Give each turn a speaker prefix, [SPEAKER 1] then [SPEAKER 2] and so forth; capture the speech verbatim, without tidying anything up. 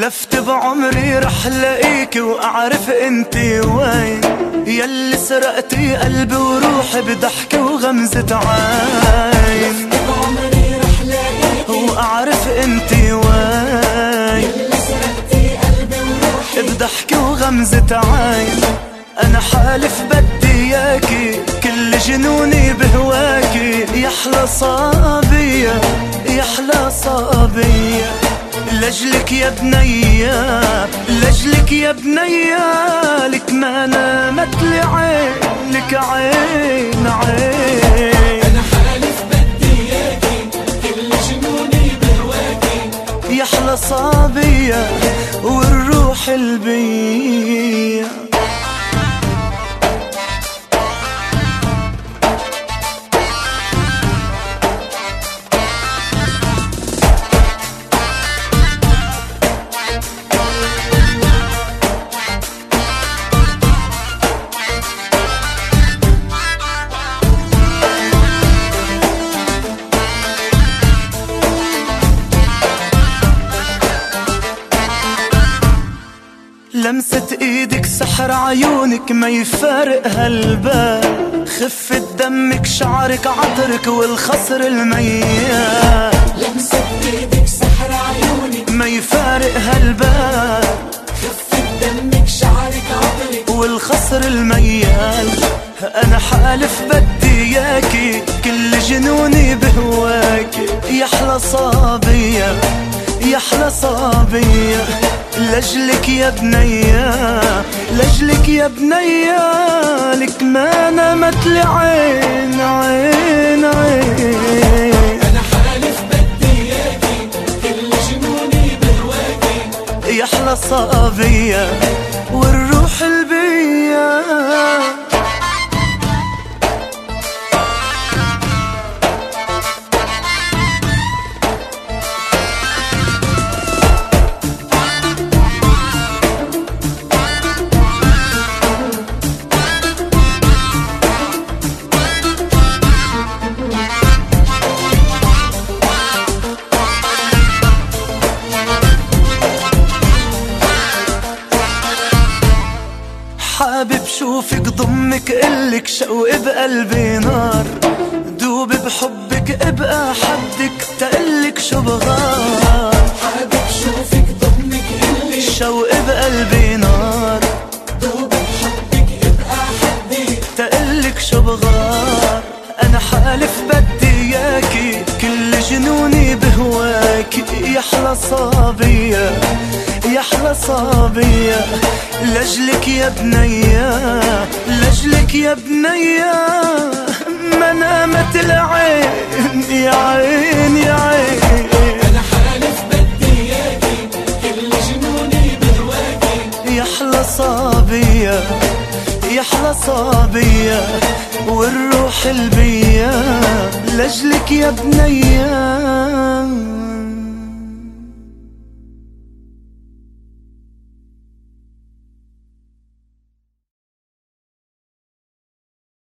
[SPEAKER 1] حلفت بعمري رح لاقيك واعرف انتي وين، يلي سرقتي قلبي وروحي بضحكة وغمزة عين.
[SPEAKER 2] حلفت بعمري رح لاقيك
[SPEAKER 1] واعرف انتي وين،
[SPEAKER 2] يلي سرقتي قلبي وروحي
[SPEAKER 1] بضحكة وغمزة عين. انا حالف بدي اياكي كل جنوني بهواكي، يحلى صابية يحلى صابية. لجلك يا بنية لجلك يا بنية، لك ما نامت لي عين لك عين عين.
[SPEAKER 2] أنا حالف بدي إياكي كل جنوني بهواكي،
[SPEAKER 1] يحلى صابية والروح البية. لمسة ايدك سحر عيونك ما يفارق هالبال، خفة دمك شعرك عطرك والخصر الميال.
[SPEAKER 2] لمسة ايدك سحر عيونك
[SPEAKER 1] ما يفارق هالبال،
[SPEAKER 2] خفة دمك شعرك عطرك
[SPEAKER 1] والخصر الميال. انا حالف بدي اياكي كل جنوني بهواكي، يحلى صابية يحلى صابية. لجلك يا بنية لجلك يا بنية، لك ما نامت لي عين عين عين.
[SPEAKER 2] أنا حالف بدي إياكي كل جنوني بهواكي،
[SPEAKER 1] يحلى صابية والروح البية. حابب شوفك ضمك قلك شوق بقلبي نار، دوب بحبك ابقى حدك تقلك شو بغار.
[SPEAKER 2] حابب شوفك ضمك قلك
[SPEAKER 1] شوق بقلبي نار،
[SPEAKER 2] دوب بحبك ابقى حدي
[SPEAKER 1] تقلك شو بغار. انا حالف بدي اياكي كل جنوني بهواكي، يحلى صابية يحلى صابية. لجلك يا بنية لجلك يا بنية، ما نامت العين يا عين يا عين.
[SPEAKER 2] أنا حالف بدي إياكي كل جنوني بهواكي،
[SPEAKER 1] يحلى صابية يحلى صابية والروح البية. لجلك يا بنية